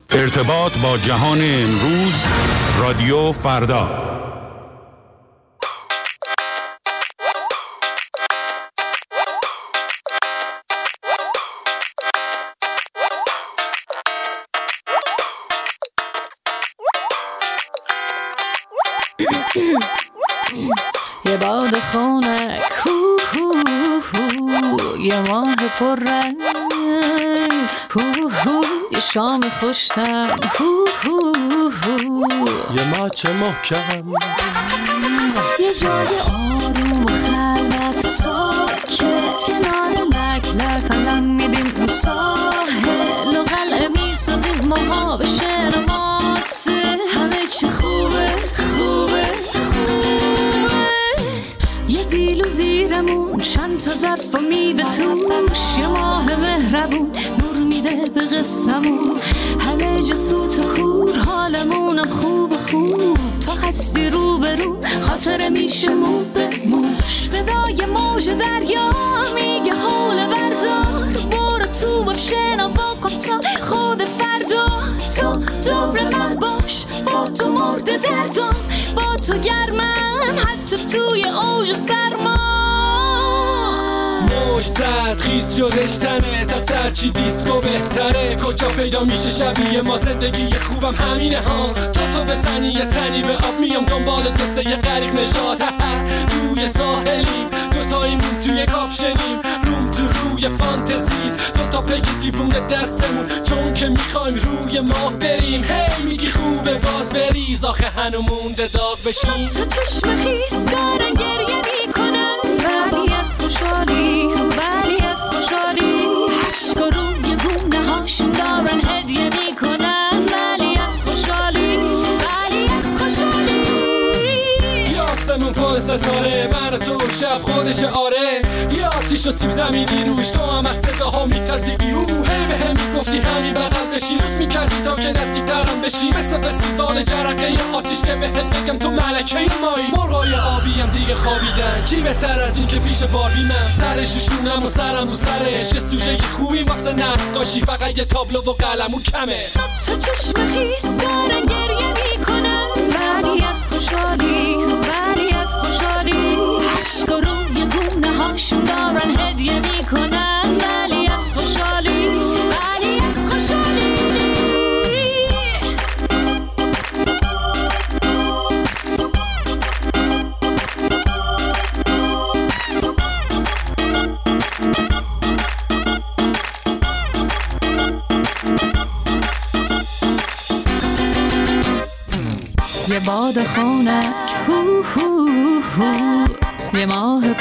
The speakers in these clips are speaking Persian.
ارتباط با جهان امروز، رادیو فردا. یه باد خنک یه ماه پررنگ یه شام خوشتن یه ماچ محکم یه جای آروم و خلوت ساکت کنار لک لک علم میدیم اون ساحل و قلعه میسازیم ماها به شعر ماسه همه چی خوبه یه زیل و زیرمون چند تا ظرف و میوه توش یه ماه مهربون نور میده به قصمون همه جا سوت و کور حالمونم خوب تا هستی رو برو خاطره میشه مو به موش صدای موج دریا میگه حول بردار برو تو بشنا با کن تا خود فردا تو دور من باش با تو مرد دردم با تو گرمم حتی توی اوج سرما موج زد خیز شدش تنه تا سرچی دیسکو بهتره کجا پیدا میشه شبیه ما زندگی خوبم همینه ها تو بزنی یه تنی به آب میام دنبال قصه یه غریب نژاد توی ساحلی دوتاییمون توی کاپشنیم روم تو روی فانتزیت دوتا پگی دیوونه دستمون چون که میخوایم روی ماه بریم هی میگی خوبه باز بریز آخه هنو مونده داغ بشیم تو چشم خیس دارن گریه میکنن ولی از خوشحالی عشق روی گونه هاشون دارن هدیه میکنن ولی از خوشحالی یاسمون پای ستاره من تو شب خودش آره یا آتیش و سیب زمینی روش تو هم از صداها میترسیدی هی به هم میگفتی همین بغل بشی روز میکردی تا که نزدیک ترم بشی مثل فستیوال جرقه یا آتیش که بهت بگم تو ملکه مایی مرغای آبی هم دیگه خوابیدن چی بهتر از این که پیش باربی من سرش و شونم و سرم رو سرش یه سوژه خوبی واسه نقاشی فقط یه تابلو و قلمو کمه تو چشم خیس دارن گریه میکنن ولی از خوشحالی عشق روی گونه هاشون دارن هدیه میکنن ولی از خوشحالی یه باد خنک یه ماه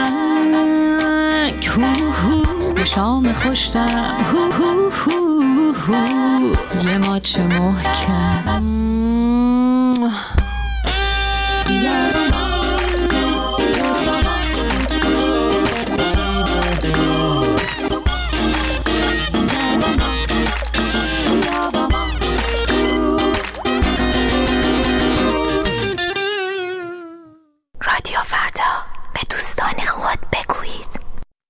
پررنگ یه شام خوشتن یه ماچ محکم رادیو فردا به دوستان خود بگویید.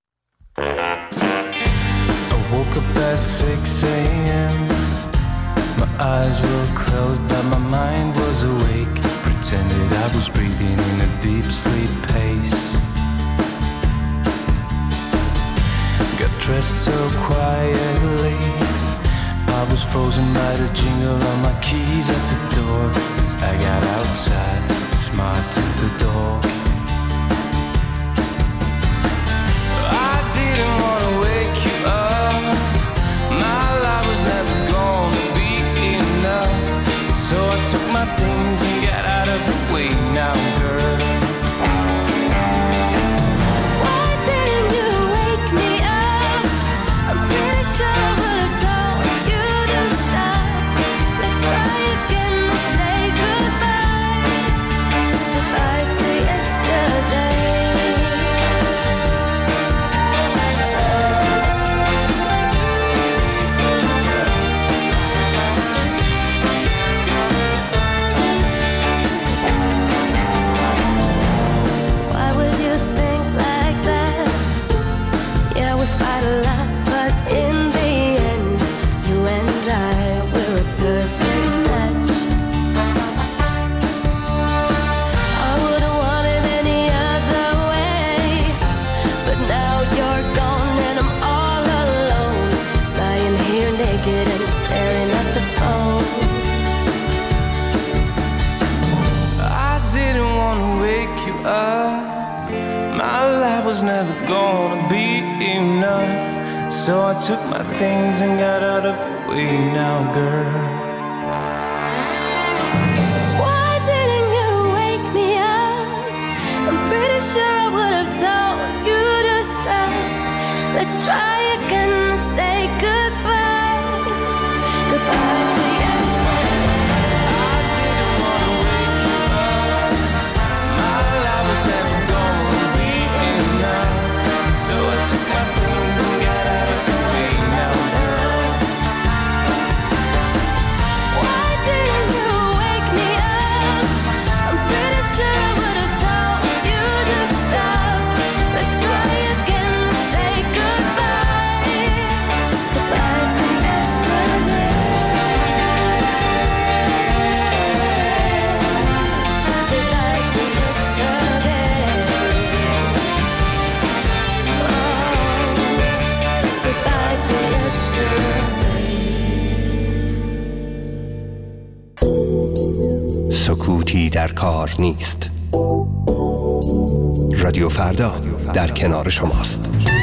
I woke up at 6 a.m. My eyes were closed but my mind was awake. Pretended I was breathing in a deep sleep pace. Got dressed so quietly. I was frozen by the jingle of my keys at the door. As I got outside, smiled to the dog. I didn't want to wake you up. My life was never gonna be enough. So I took my things and got out of the way now, girl. Why didn't you wake me up? I'm pretty sure I would've told you to stop. Let's try again, let's say goodbye. Goodbye to yesterday. naked and staring at the phone. I didn't want to wake you up. My life was never gonna be enough. So I took my things and got out of your way now, girl. Why didn't you wake me up? I'm pretty sure I would have told you to stop. Let's try again and say goodbye. Goodbye to yesterday. I didn't want to wake you up. My life was never gonna be enough. So I took my things and got out of your way now, girl. Why didn't you wake me up? I'm pretty sure I would have told you to stop. Let's try again and say goodbye. Goodbye to yesterday. Goodbye to yesterday. Oh, goodbye to yesterday. سکوتی در کار نیست. رادیو فردا در کنار شماست.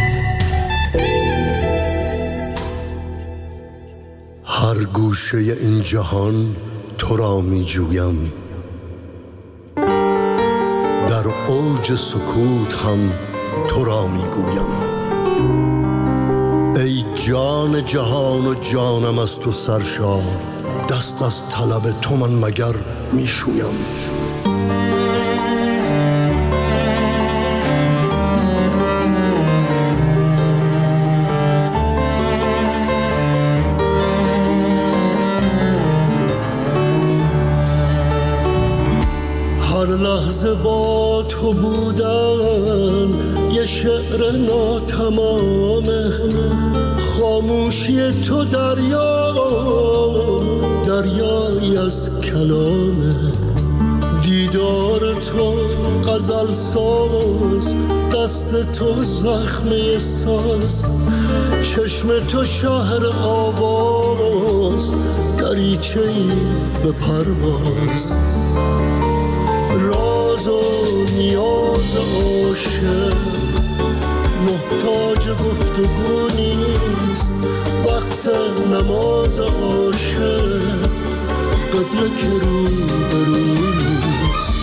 هر گوشه این جهان تو را می جویم، در اوج سکوت هم تو را می گویم. ای جان جهان و جانم از تو سرشار، دست از طلب تو من مگر می شویم. هر لحظه با تو بودن یه شعر ناتمامه، خاموشی تو دریایی از کلامه. دیدار تو غزل ساز، دست تو زخمه ساز، چشم تو شهر آواز، دریچه‌ای به پرواز. راز و نیاز عاشق محتاج گفتگو نیست. وقت نماز عاشق قبله که رو به رو نیست.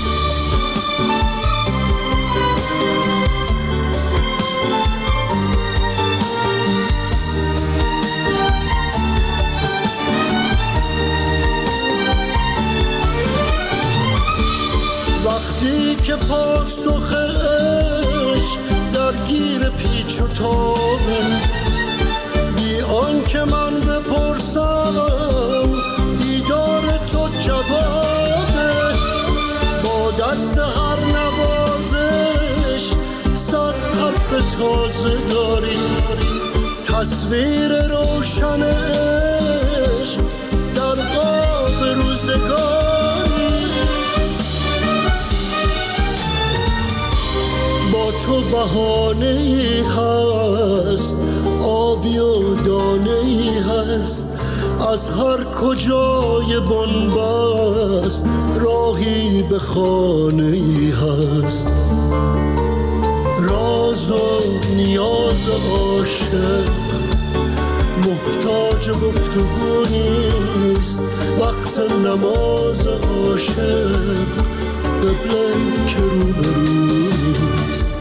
وقتی که پاسخ عشق درگیر پیچ و تابه، بی آن که من بپرسم دیدار تو جوابه. با دست هر نوازش صد حرف تازه داری، تصویر روشن عشق در قاب روزگاری. با تو بهانه‌ای هست، آبی و دانه‌ای هست، از هر کجای بنبست راهی به خانه‌ای هست. راز و نیاز عاشق محتاج گفتگو نیست. وقت نماز عاشق قبله که رو به رو نیست.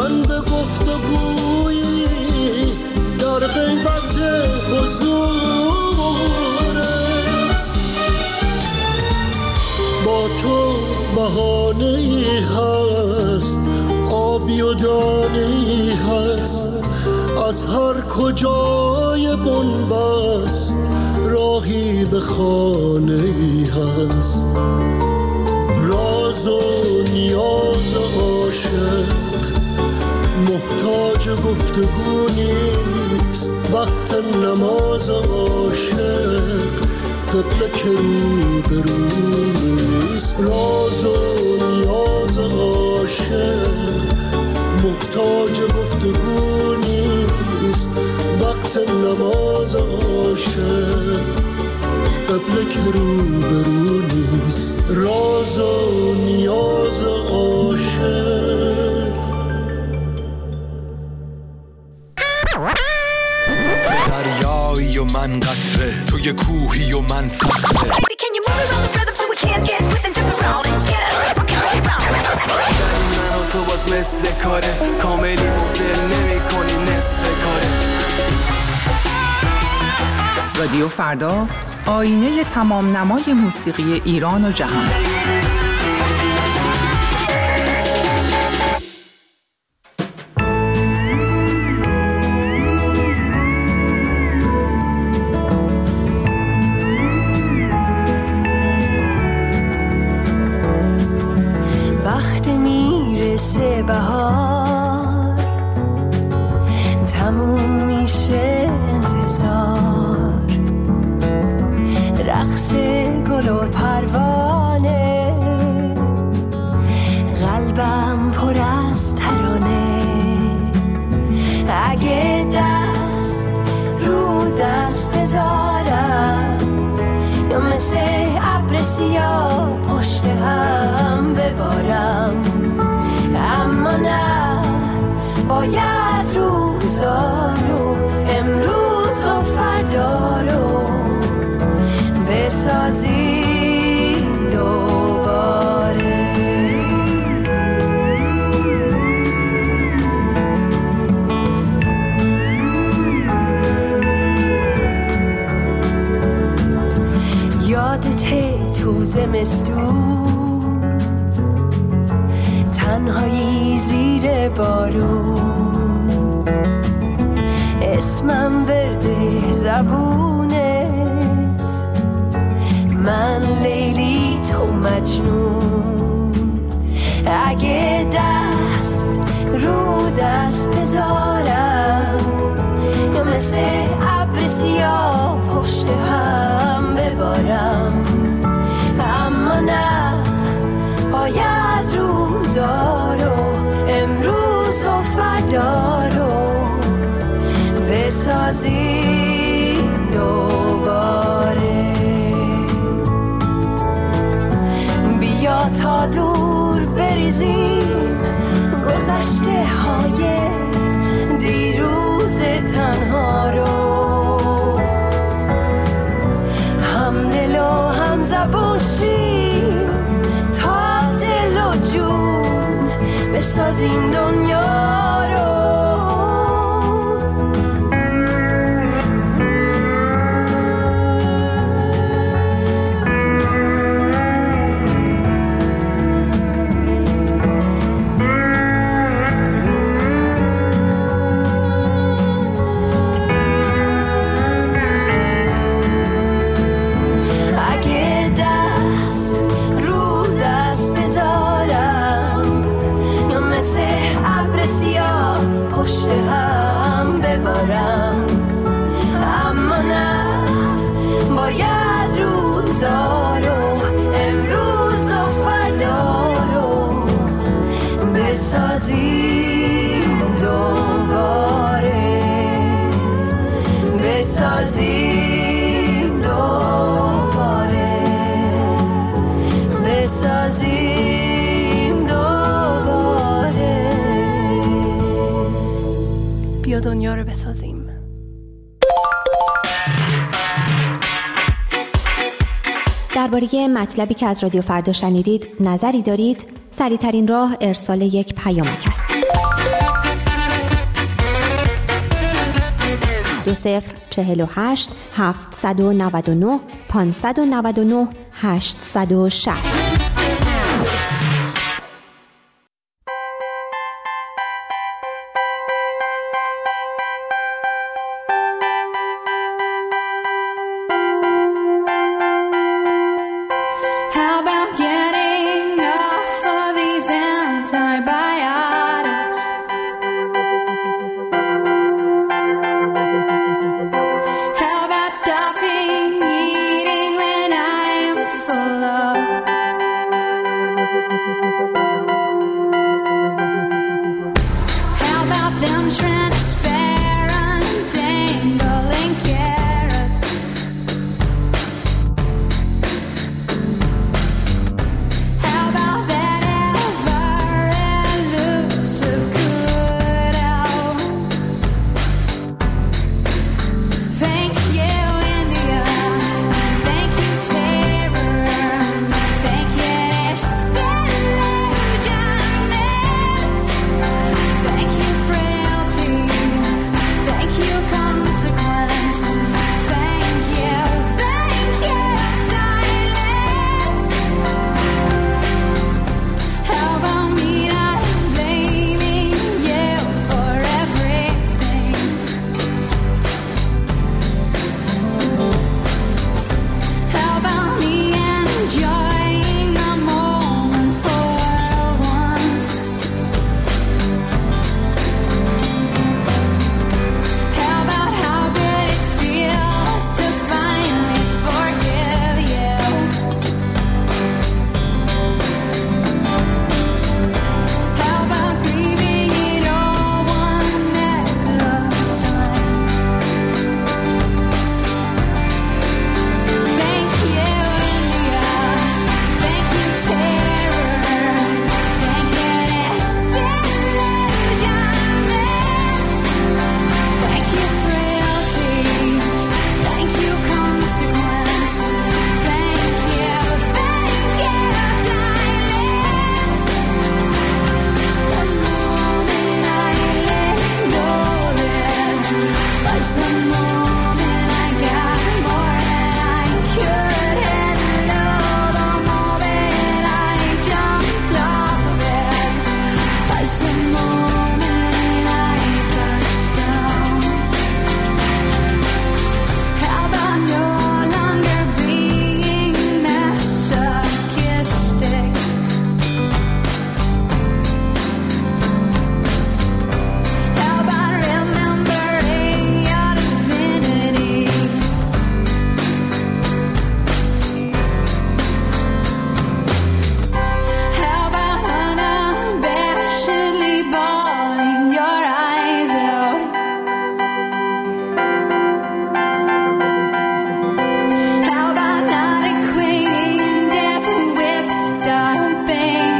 من به گفتگویی در غیبت حضورت، با تو بهانه‌ای هست، آبی و دانه‌ای هست، از هر کجای بنبست راهی به خانه‌ای هست. راز و نیاز عاشق محتاج گفتگو نیست، وقت نماز عاشق قبله که رو به روست. راز و نیاز عاشق محتاج گفتگو نیست، وقت نماز عاشق قبله که رو به رو نیست. راز و نیاز عاشق. دریایی و من قطره، توی کوهی و من صخره. من و تو باز مثل کاره، کاملی مفدل نمی کنی نصف کاره. رادیو فردا، آینه تمام نمای موسیقی ایران و جهان. وقتی میرسه بهار، تموم میشه انتظار، رقص گل و پروانه، قلبم پر از ترانه. اگه دست رو دست بذارم، یا مثل ابر سیاه پشت هم ببارم، اما نه، باید روزا رو، امروز و فردا رو بسازی دوباره. یادته تو زمستون، تنهایی زیر بارون، اسمم ورده زبونت، من لیلی تو مجنون. اگه دست رو دست بذارم، یا مثل ابر سیاه پشت هم ببارم، اما نه، باید روزا رو، امروز و فردا رو بسازی دوباره. بیا تا دور بریزیم گذشته های دیروز تنها رو، هم دل و هم زبون شیم تا از دل و جون بسازیم دنیا رو. اما نه، باید روزا رو، امروز و فردا رو بسازیم دوباره، بسازیم دوباره، بسازیم دوباره. بیا دنیا رو بسازیم. درباره مطلبی که از رادیو فردا شنیدید نظری دارید؟ سریع‌ترین راه ارسال یک پیامک است. 2048 799 599 860. How about getting off of these antibiotics? How about stopping eating when I am full of? How about them transparent dangling carrots? How about that ever-elusive good-out? Thank you, India. Thank you, terror. Thank you, disillusionment. Thank you, frailty. Thank you, consequence. Thank you, silence. How about me not blaming you for everything? How about me enjoying the moment for once? How about how good it feels to finally forgive you? How about grieving it all one at a time? Thank you, India. Thank you, terror. Thank you, disillusionment. Thank you, frailty. Thank you, consequence. Thank you, silence. The moment I let go was the moment I got more than I could handle. The moment I jumped off it was the moment I touched down. How about no longer being masochistic? How about remembering your divinity? How about unabashedly bawling your eyes out? How about not equating death with stopping?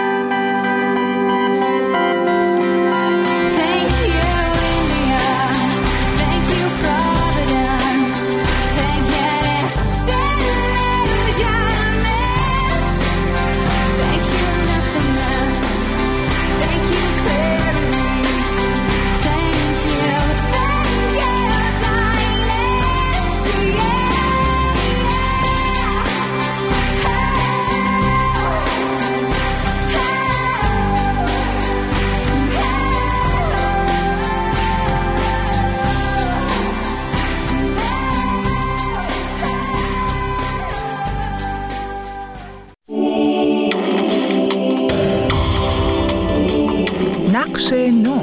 Thank you, India. Thank you, Providence. Thank you, disillusionment. Thank you, nothingness. Thank you, clarity. Thank you, silence. نقش نو.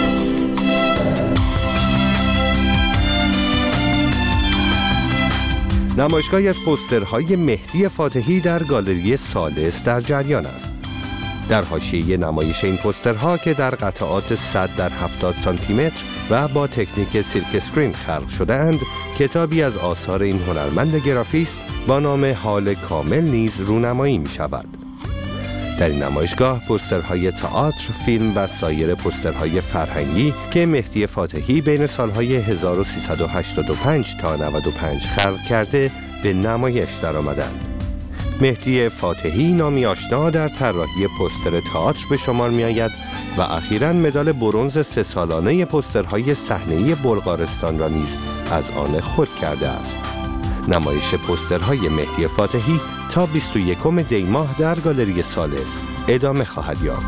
نمایشگاهی از پوسترهای مهدی فاتحی در گالری سالس در جریان است. در حاشیه نمایش این پوسترها که در قطعات 100 در 70 سانتی متر و با تکنیک سیلک اسکرین خلق شده اند، کتابی از آثار این هنرمند گرافیست با نام حال کامل نیز رونمایی می شود. در این نمایشگاه پوسترهای تئاتر، فیلم و سایر پوسترهای فرهنگی که مهدی فاتحی بین سالهای 1385 تا 95 خلق کرده به نمایش درآمدند. مهدی فاتحی نامی آشنا در طراحی پوستر تئاتر به شمار می آید و اخیراً مدال برنز 3 سالانه پوسترهای صحنه‌ای بلغارستان را نیز از آن خود کرده است. نمایش پوسترهای مهدی فاتحی تا 21 دی ماه در گالری ثالث ادامه خواهد یافت.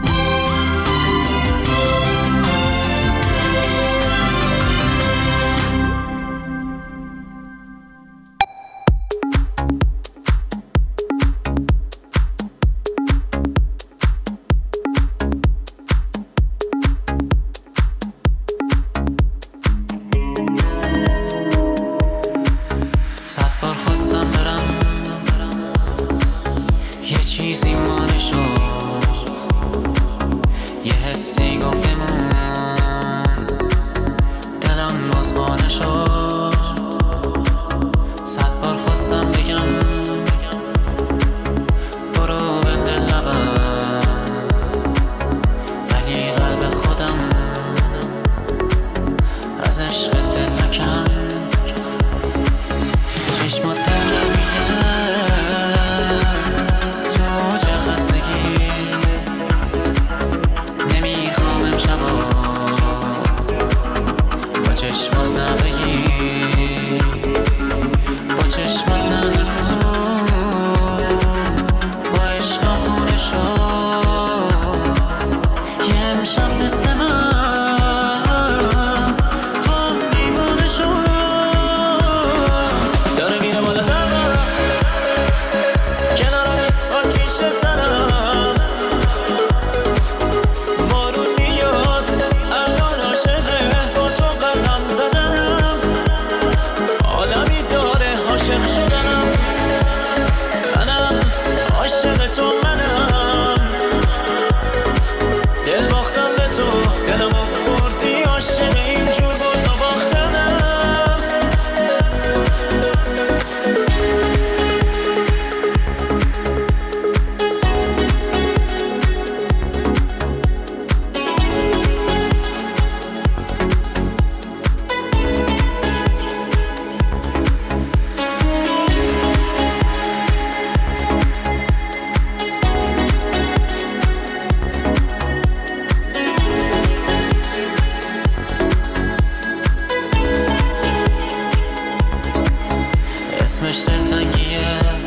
اسمش دلتنگیه،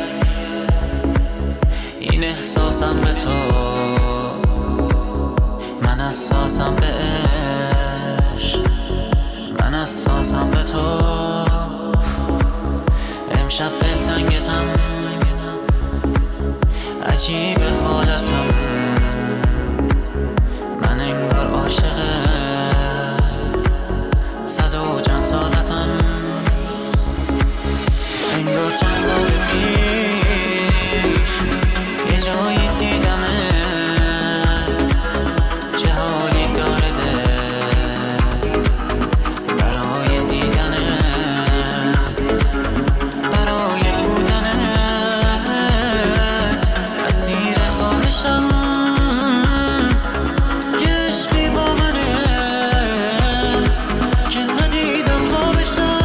این احساسم به تو، من اساسم به عشق، من اساسم به تو. امشب دلتنگتم، عجیب حالتم، من انگار عاشق 100 و چند سالتم، انگار چند سال پیش یه جایی دیدمت، چه حالی داره دل برای دیدنت، برای بودنت، اسیر خواهشم یه عشقی با منه که ندیدم خوابشم.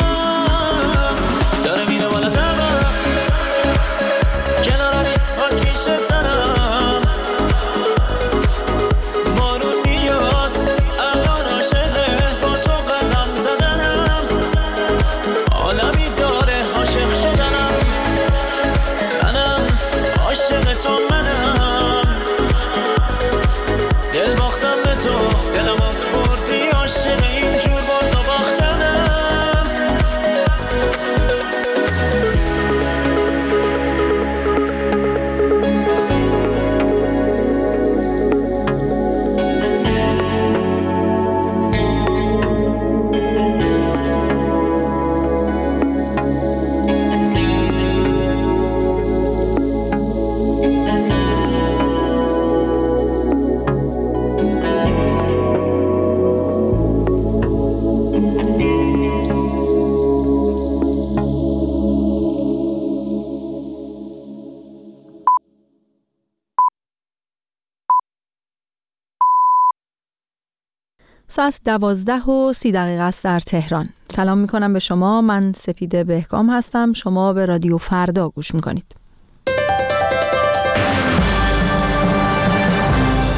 ساعت 12:30 است در تهران. سلام میکنم به شما، من سپیده بهگام هستم. شما به رادیو فردا گوش میکنید.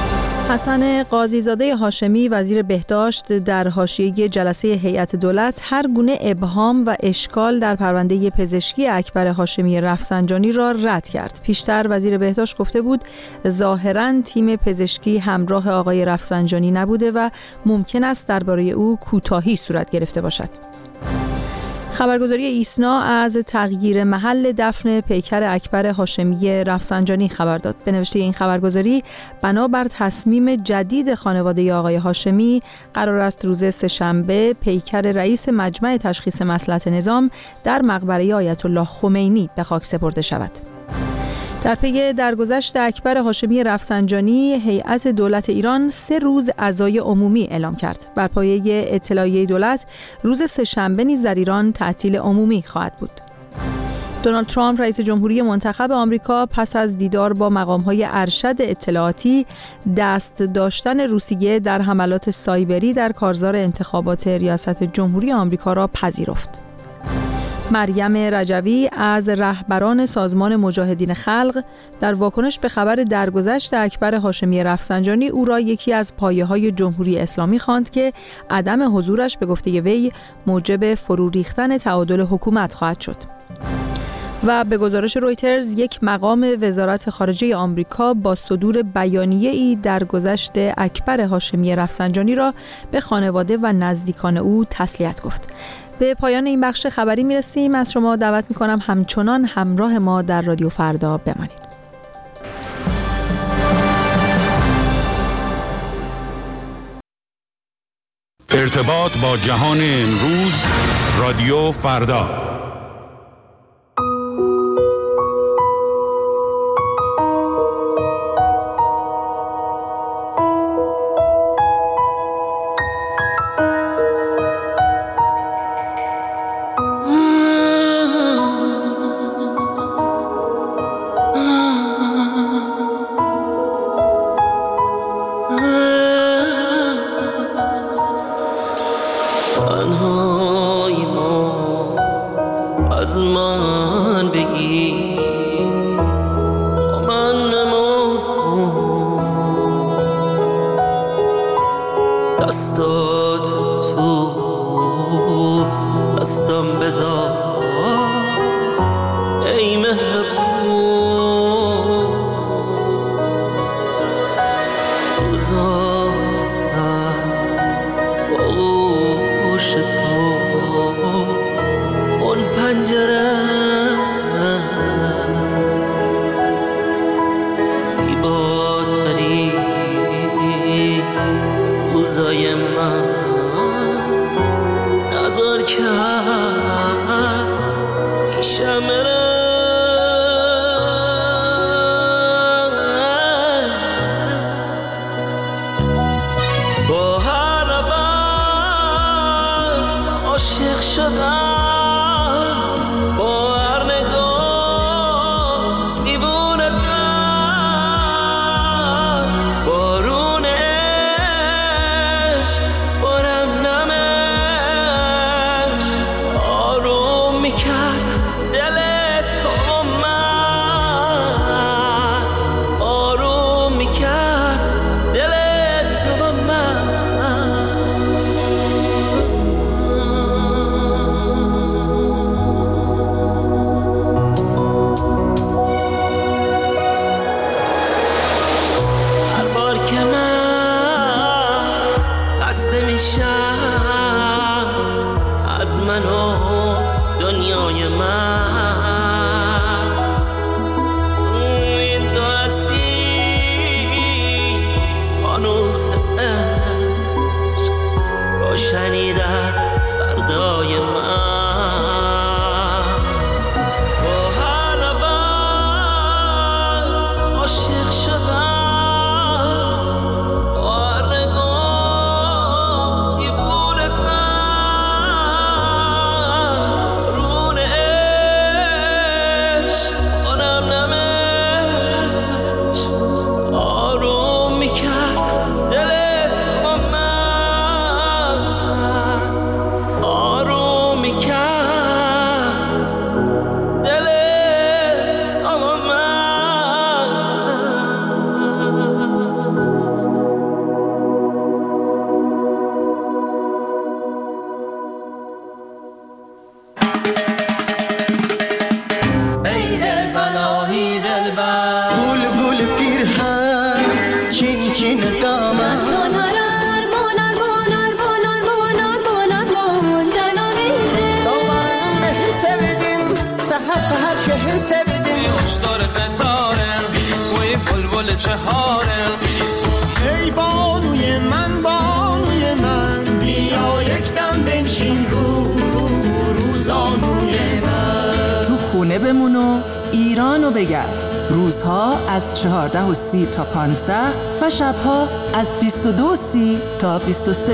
حسن قاضیزاده هاشمی وزیر بهداشت در حاشیه جلسه هیئت دولت هر گونه ابهام و اشکال در پرونده پزشکی اکبر هاشمی رفسنجانی را رد کرد. پیشتر وزیر بهداشت گفته بود ظاهراً تیم پزشکی همراه آقای رفسنجانی نبوده و ممکن است درباره او کوتاهی صورت گرفته باشد. خبرگزاری ایسنا از تغییر محل دفن پیکر اکبر هاشمی رفسنجانی خبر داد. به نوشته این خبرگزاری بنابر تصمیم جدید خانواده آقای هاشمی قرار است روز سه‌شنبه پیکر رئیس مجمع تشخیص مصلحت نظام در مقبره آیت الله خمینی به خاک سپرده شود. در پی درگذشت اکبر هاشمی رفسنجانی، هیئت دولت ایران 3 روز عزای عمومی اعلام کرد. بر پایه اطلاعیه دولت، روز سه‌شنبه نیز در ایران تعطیل عمومی خواهد بود. دونالد ترامپ رئیس جمهوری منتخب آمریکا پس از دیدار با مقام‌های ارشد اطلاعاتی، دست داشتن روسیه در حملات سایبری در کارزار انتخابات ریاست جمهوری آمریکا را پذیرفت. مریم رجوی از رهبران سازمان مجاهدین خلق در واکنش به خبر درگذشت اکبر هاشمی رفسنجانی او را یکی از پایه‌های جمهوری اسلامی خواند که عدم حضورش به گفته وی موجب فرو ریختن تعادل حکومت خواهد شد. و به گزارش رویترز یک مقام وزارت خارجه آمریکا با صدور بیانیه‌ای درگذشت اکبر هاشمی رفسنجانی را به خانواده و نزدیکان او تسلیت گفت. به پایان این بخش خبری میرسیم. از شما دعوت میکنم همچنان همراه ما در رادیو فردا بمانید. ارتباط با جهان امروز، رادیو فردا. چهار ای بانوی من بیا یک دم بنشین روزانوی من. تو خونه بمون و ایرانو بگرد. روزها از 14:30 تا 15 و شبها از 22:30 تا 23.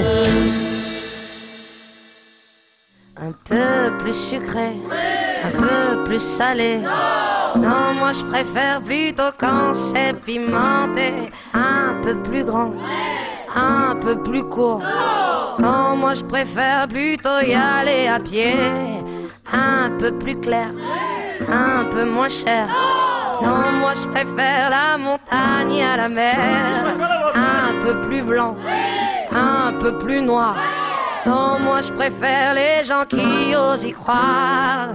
Un peu plus sucré, un peu plus salé. Non, moi je préfère plutôt quand c'est pimenté. Un peu plus grand, un peu plus court. Non, moi je préfère plutôt y aller à pied. Un peu plus clair, un peu moins cher. Non, moi je préfère la montagne à la mer. Un peu plus blanc, un peu plus noir. Non, moi je préfère les gens qui osent y croire.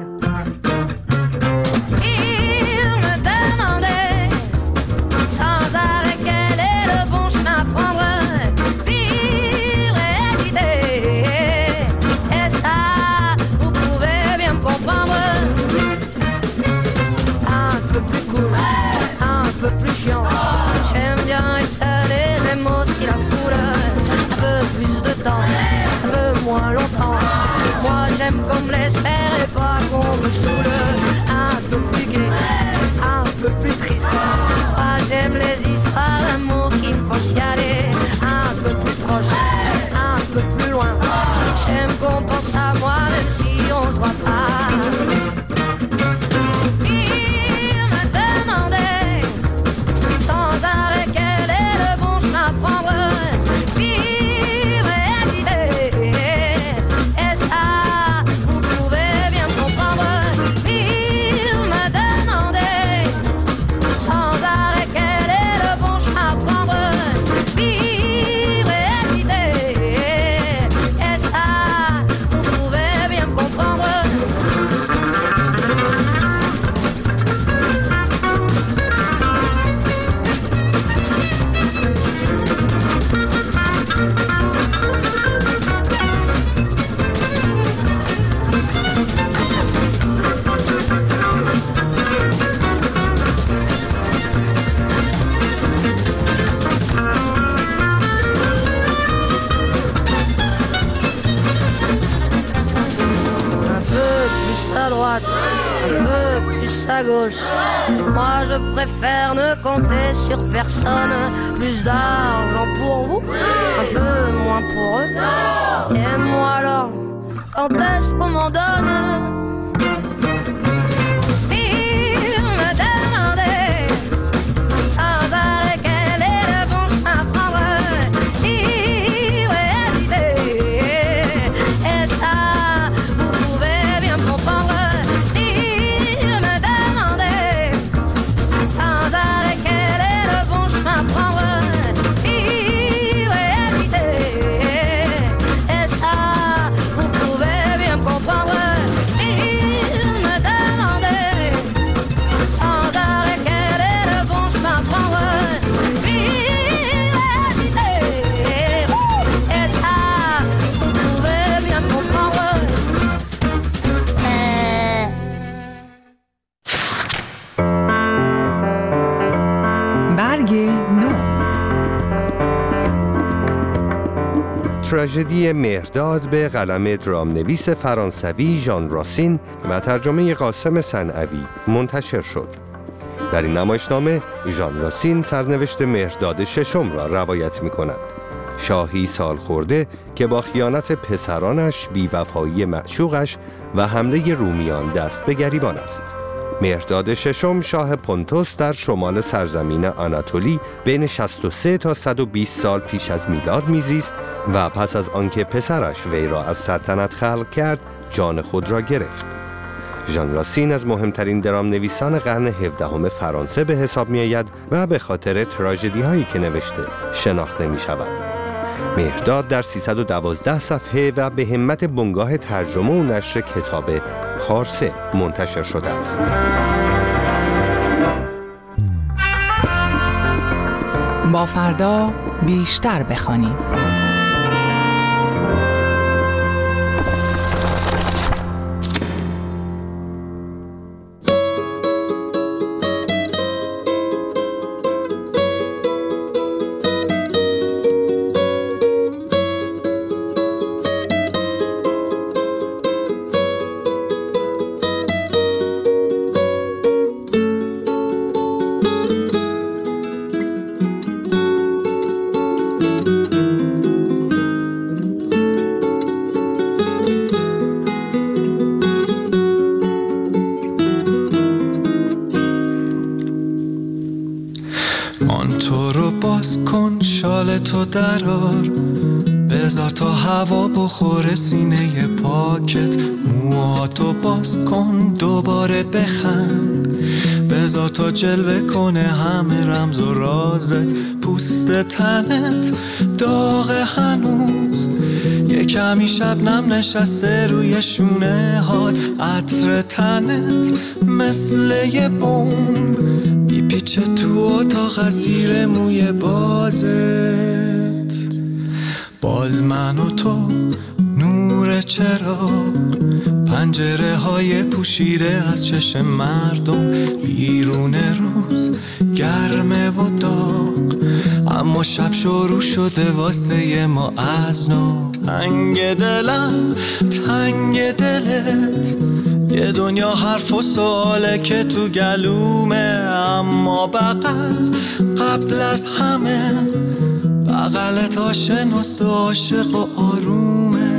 Il me demandait sans arrêt quel est le bon chemin à prendre. Vivre et hésiter. Et ça, vous pouvez bien me comprendre. Un peu plus cool, un peu plus chiant. J'aime bien être seul et j'aime aussi la foule. Un peu plus de temps, un peu moins longtemps. Moi j'aime qu'on me laisse faire et pas qu'on me saoule. Un peu plus gai, un peu plus triste. Moi j'aime les histoires d'amour qui me font chialer. Un peu plus proche, un peu plus loin. J'aime qu'on pense à moi même si on se voit pas. Il me demandait sans arrêt quel est le bon chemin à prendre. Vivre et hésiter. Et ça, vous pouvez bien me comprendre. Il me demandait sans arrêt quel est le bon chemin à prendre. Vivre et hésiter. Et ça, vous pouvez bien me comprendre. Un peu plus à droite, un peu plus à gauche. Moi je préfère ne compter sur personne. Plus d'argent pour vous, un peu moins pour eux. Et moi alors, quand est-ce qu'on m'en donne? Il me demandait sans arrêt quel est le bon chemin à prendre. Vivre et hésiter. Et ça, vous pouvez bien me comprendre. Il me demandait sans arrêt quel est le bon chemin à prendre. Vivre et hésiter. Et ça, vous pouvez bien me comprendre. Il me demandait sans arrêt quel est le bon chemin à prendre. Vivre et hésiter. Et ça, vous pouvez bien me comprendre. برگ نو. تراژدی مهرداد به قلم درامنویس فرانسوی ژان راسین و ترجمه قاسم صنعوی منتشر شد. در این نمایشنامه ژان راسین سرنوشت مهرداد ششم را روایت می کند. شاهی سالخورده که با خیانت پسرانش، بی‌وفایی معشوقش و حمله رومیان دست به گریبان است. مهرداد ششم شاه پونتوس در شمال سرزمین آناتولی بین 63 تا 120 سال پیش از میلاد میزیست و پس از آنکه پسرش وی را از سلطنت خلع کرد جان خود را گرفت. ژان راسین از مهمترین درامنویسان قرن 17 فرانسه به حساب می آید و به خاطر تراژدی هایی که نوشته شناخته می شود. مهرداد در 312 صفحه و به همت بنگاه ترجمه و نشر کتاب پارسه منتشر شده است. با فردا بیشتر بخوانیم. تو درار، بذار تا هوا بخوره سینه پاکت، موهاتو باز کن دوباره بخند، بذار تا جلوه کنه همه رمز و رازت، پوست تنت داغ هنوز، یه کمی شبنم نشسته روی شونه هات، عطر تنت مثل یه بمب میپیچه تو اتاق زیر موی بازت، باز من و تو نور چراغ، پنجره های پوشیده از چشم مردم، بیرون روز گرمه و داغ، اما شب شروع شده واسه ما از نو، تنگ دلم تنگ دلت، یه دنیا حرف و سواله که تو گلومه، اما بغل قبل از همه، بغلت آشناس و عاشق و آرومه،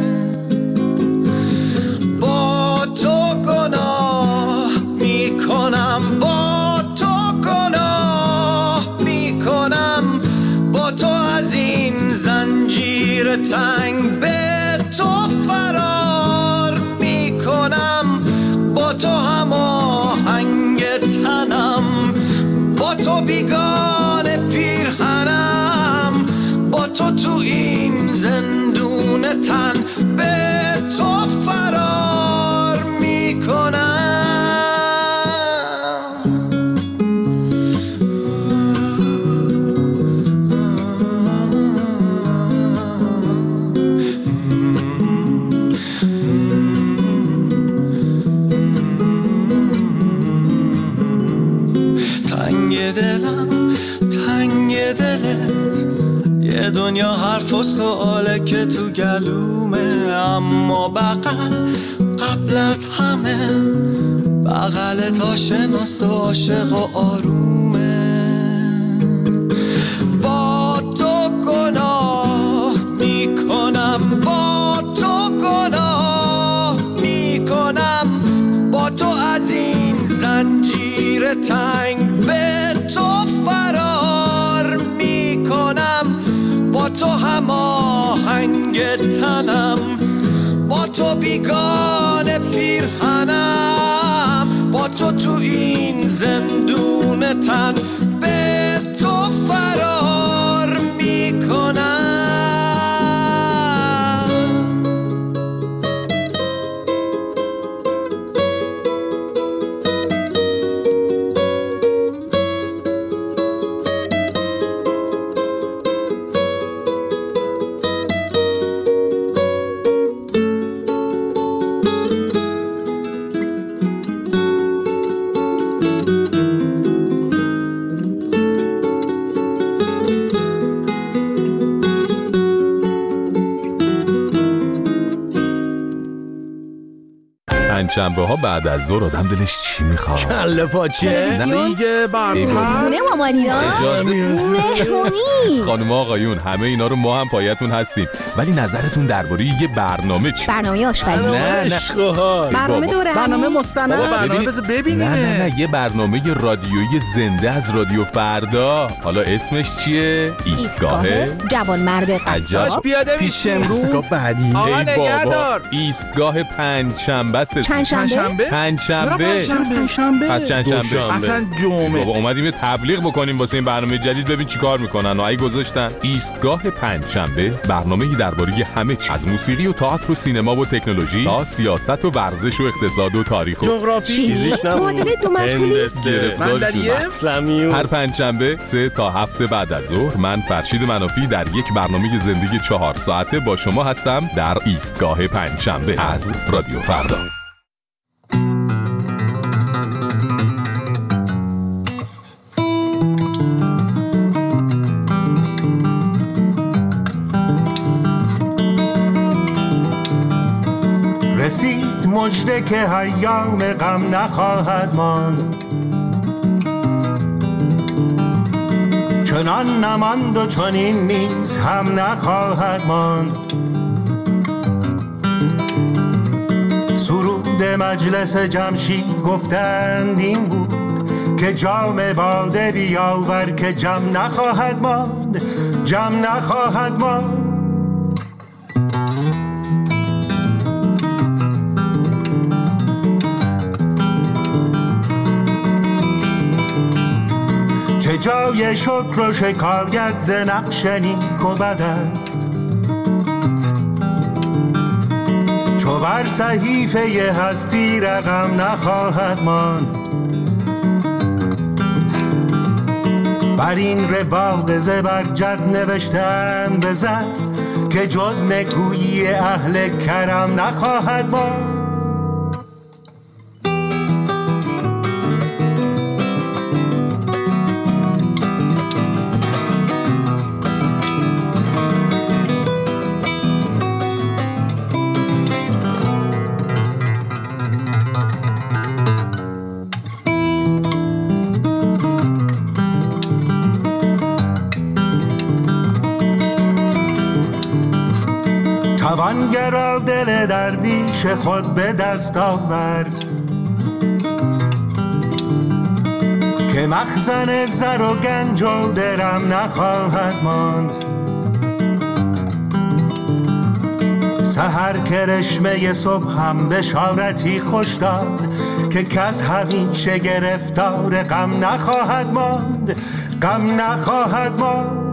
با تو گناه میکنم، با تو گناه میکنم، با تو از این زنجیر تنگ به تو فرار میکنم، با تو هماهنگ تنم، با تو بیگانه پیرهنم، با تو این زندون تن به تو فرار میکنم. تنگ دلم تنگ دلت، یه دنیا حرف و سواله که تو گلومه، اما بغل قبل از همه، بغلت آشناس و عاشق و آرومه، با تو گناه میکنم، با تو گناه میکنم، با تو از این زنجیر تنگ به تو فرار میکنم، با تو هماهنگ تنم، با تو بیگانه پیرهنم، با تو این زندون تن به تو فرار میکنم. شنبه ها بعد از ظهر آدم دلش چی میخواد؟ کله پاچه، دیگه برنامه خونه مامانینا، مهمونی. خانم آقایون همه اینا رو ما هم پایتون هستیم، ولی نظرتون درباره یه برنامه چی؟ برنامه آشپزی، برنامه دوره، برنامه مستند، برنامه ببینیم. نه یه برنامه رادیویی زنده از رادیو فردا. حالا اسمش چیه؟ ایستگاه جوانمرد قصاب. پیاده پیش امروز ایستگاه بعدی. آقا نگهدار. ایستگاه پنجشنبه است. پنجشنبه؟ پنجشنبه. پس چندشنبه. اصلا جمعه. بابا اومدیم تبلیغ بکنیم واسه این برنامه جدید، ببین چیکار میکنن. اگه گذاشتن ایستگاه پنجشنبه، برنامه‌ای درباره همه چیز، از موسیقی و تئاتر و سینما و تکنولوژی تا سیاست و ورزش و اقتصاد و تاریخ و جغرافی، فیزیک، معادله دو مجهولی، هر پنجشنبه 3 تا 7 بعد از ظهر من فرشید منافی در یک برنامه زندگی 4 ساعته با شما هستم در ایستگاه پنجشنبه از رادیو فردا. رسید مژده که ایام غم نخواهد ماند، چنان نماند و چنین نیز هم نخواهد ماند. سرود مجلس جمشید گفتند این بود که جام باده بیاور که جم نخواهد ماند. جمع نخواهد ماند. چه جای شکر و شکایت ز نقش نیک و بد است، چو بر صحیفه هستی رقم نخواهد ماند. بر این رواق زبرجد نوشتم بزن که جز نکویی اهل کرم نخواهد ماند. توانگرا دل درویش خود به دست آورد که مخزن زر و گنج و درم نخواهد ماند. سحر کرشمه صبح هم بشارتی خوش داد که کس همیشه گرفتار غم نخواهد ماند، غم نخواهد ماند.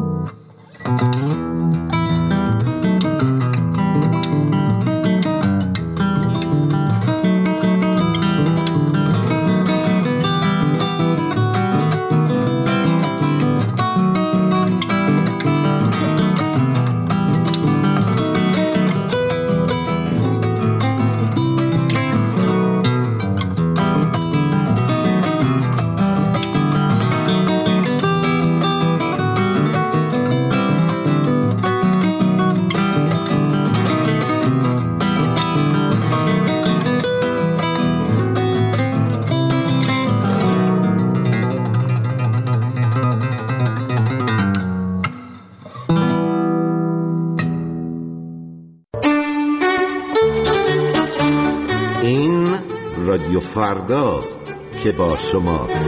رادیو فرداست که با شماست.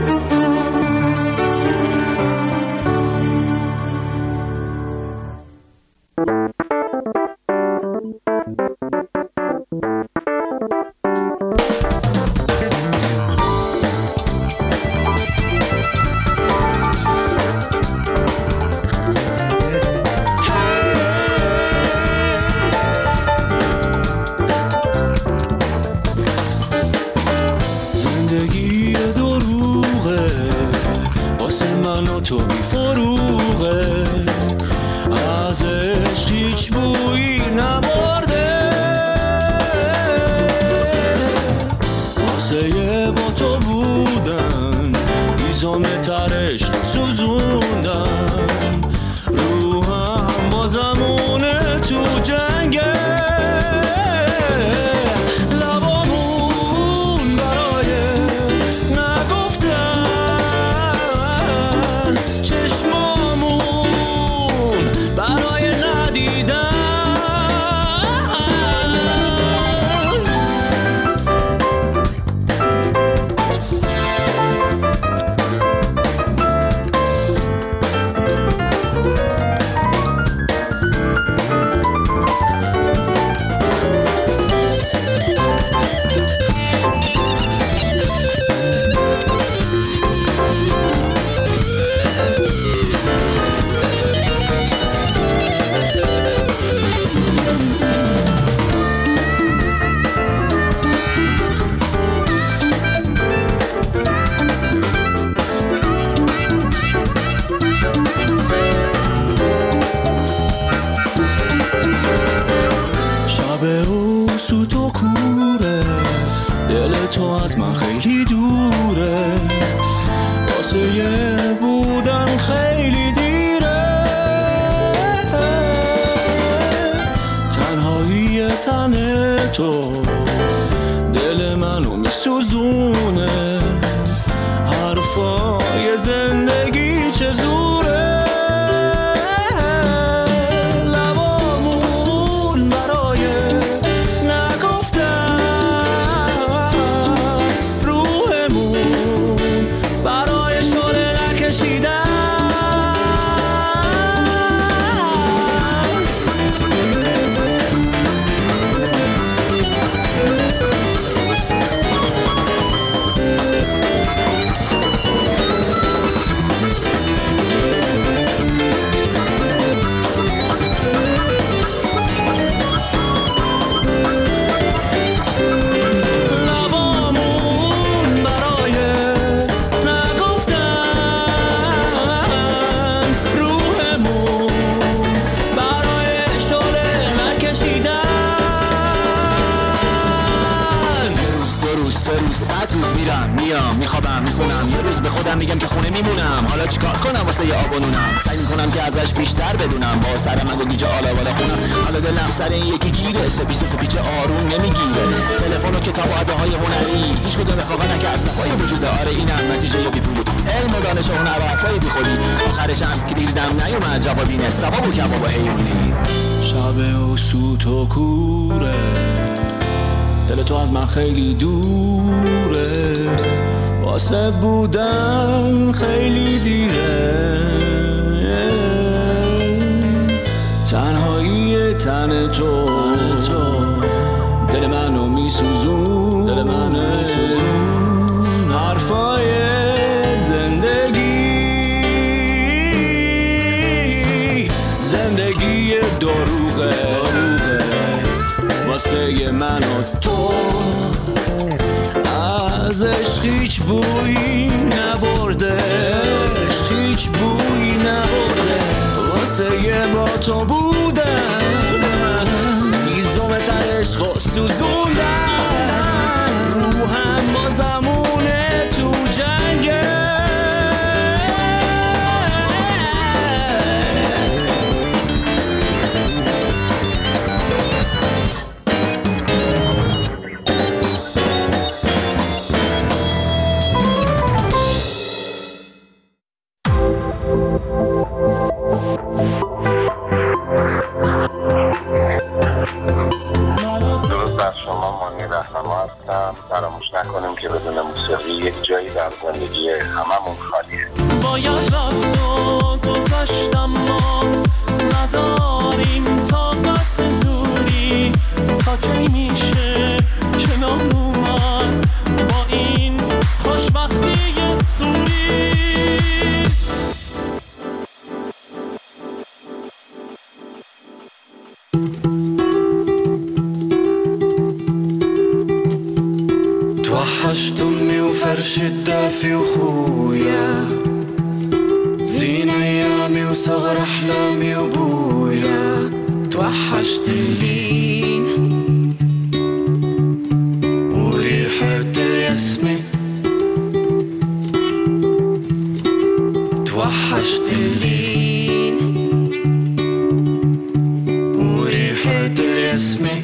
برای شعله نکشیدن میام میخوابم میخونم، یه روز به خودم میگم که خونه میمونم. حالا چیکار کنم واسه یه آب و نونم؟ سعی میکنم که ازش بیشتر بدونم، با سر من و گیجه آلا بالا خونم. حالا دلم سر این یکی گیره، سپیچ آروم نمیگیره. تلفن و کتاب و اداهای هنری هیچ کدوم وفاق نکرد صفای وجود داره. اینم نتیجه بی پولی، علم و دانش و هنر و حرفای بی خودی. آخرش هم که دیدم نیومد جوابی نه، ثواب و کباب و حیوانی. شب و سوت و کوره، دل تو از من خیلی دوره، واسه بودن خیلی دیره. تنهایی تن تو دل منو میسوزون، دل منو میسوزون. حرفای زندگی دروغه واسه من و تو، ازش هیچ بویی نبرده، هیچ بویی نبرده. واسه یه با تو بودن هیزم ترش و سوزوندن، روحم با زمونه تو جنگه. فراموش نکنیم که بدون موسیقی یک جایی در زندگی هممون خالیه. باید رفت و گذشتم، ما نداریم طاقت دوری. تا کی میشه کنار اومد با این خوشبختی سوری؟ توحشتني وفرشة دافي وخويا، زين أيامي وصغر أحلامي وبويا. توحشت اللين وريحة الياسمين، توحشت اللين وريحة الياسمين.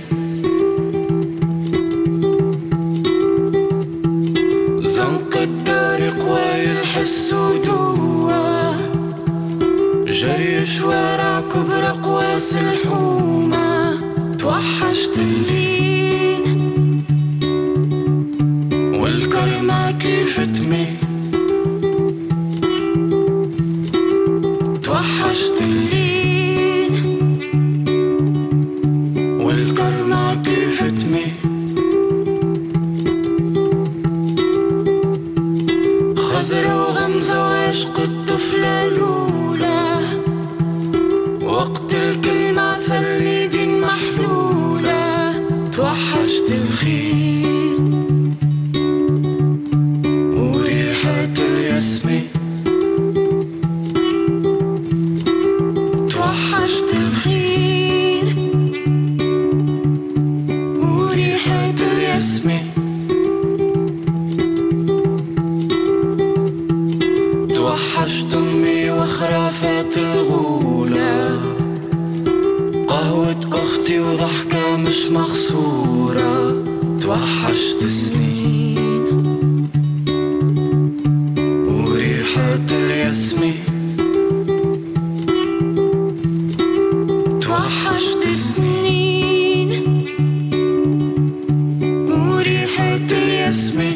الحس ودوا جري شوارع كبر قواس الحومة. توحشت اللين والكرمة كيف تمي. توحشت اللين والكرمة كيف تمي. خزر وغمزة وعشق الطفلة الأولى، وقت الكلمة سليد محلولة. توحشت الخيل وريحة الياسمين. توحشت الخيل وريحة الياسمين. توحشت أمي وخرافات الغولة، قهوة أختي وضحكة مش مخصورة. توحشت سنين وريحة الياسمين. توحشت سنين وريحة الياسمين.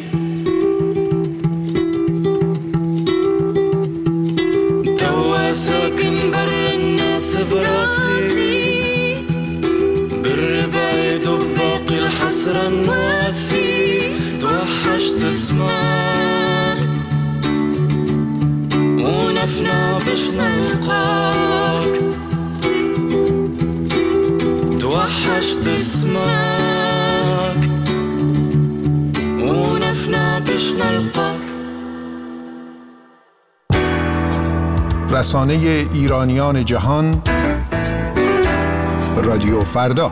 ساكن بر الناس براسي، بالربايد وباقي الحسرة الناسي. توحشت اسمك ونفنا باش نلقاك. توحشت اسمك ونفنا باش نلقاك. رسانه ایرانیان جهان، رادیو فردا.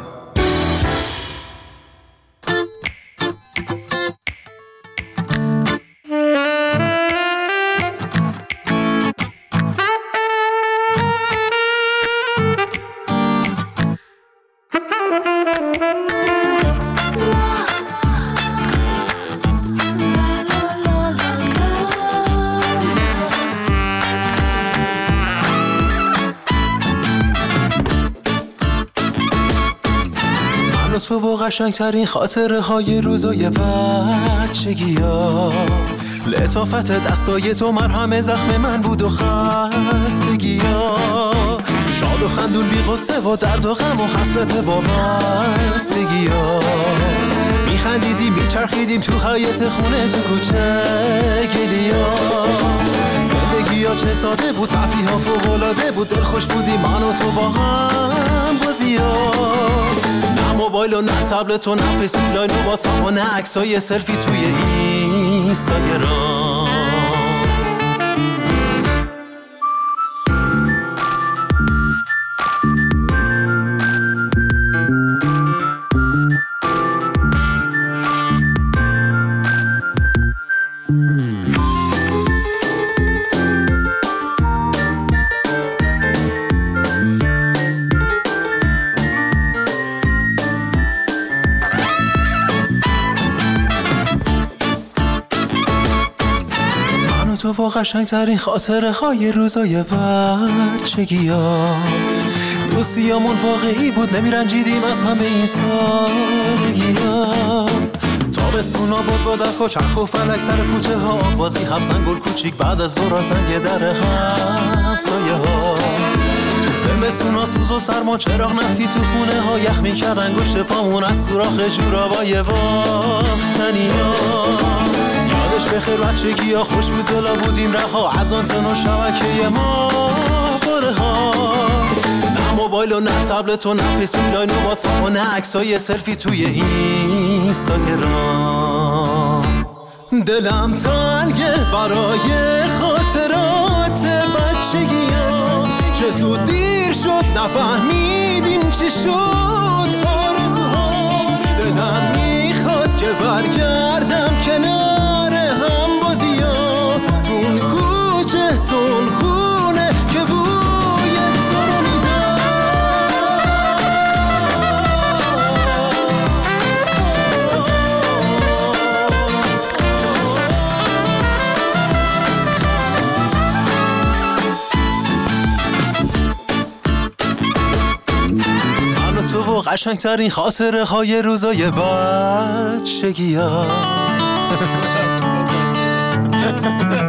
و تو و قشنگترین خاطره های روزای بچگی ها، لطافت دستای تو مرهم زخم من بود و خستگی ها، شاد و خندون بی غصه و درد و غم و حسرت وابستگی ها، میخندیدیم میچرخیدیم تو حیاط خونه تو کوچه گلی ها، زندگی ها چه ساده بود، تفریح ها فوق‌العاده بود، دل خوش بودیم من و تو با هم بازی ها، نه موبایل و نه تبلت و نه فیسبوک لاین و واتساپ و نه عکسای سلفی توی اینستاگرام. تو و قشنگترین خاطره های روزای بچگی ها، دوستیامون واقعی بود، نمیرنجیدیم از همه این سادگی ها، تابستونا بود با درک و چرخ و فلک سر کوچه ها، بازی حبسن گل کوچیک بعد از ظهر زنگ در همسایه ها، زمستونا سوز و سرما چراغ نفتی تو خونه ها، یخ میکرد انگشت پامون از سوراخ جورابای باختنی ها، یادش بخیر بچگی ها خوش بود دلا بودیم رها، از آنتن و شبکه ما باره ها، نه موبایل و نه تبلت و نه فیسبوک لاین و واتساپ و نه عکسای سلفی توی اینستاگرام. دلم تنگه برای خاطرات بچگی ها، چه زود دیر شد نفهمیدیم چی شد آرزوها، دلم میخواد که برگردم کنار هم بازی ها، تون کوچه تون خونه که بوی تو رو میدم. من و تو و قشنگترین خاطره های روزای بچگی ها.